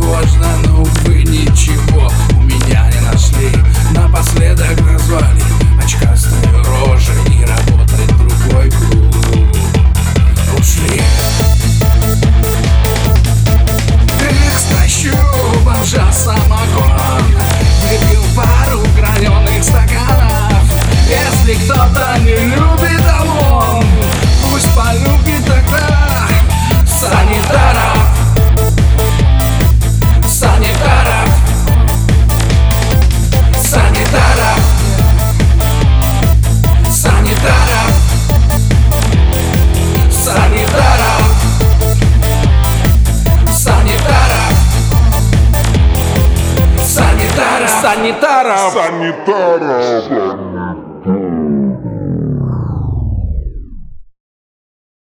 тревожно, но увы ничего у меня не нашли. Напоследок назвали очкастой рожей, и работать другой клуб ушли. Эх, стащу бомжа самогон, выпил пару граненых стаканов. Если кто-то не любит ОМОН, пусть полюбит тогда санитаров. Санитаров. Санитаров. Санитаров. Санитаров. Санитаров. Санитаров. Санитаров. Санитаров.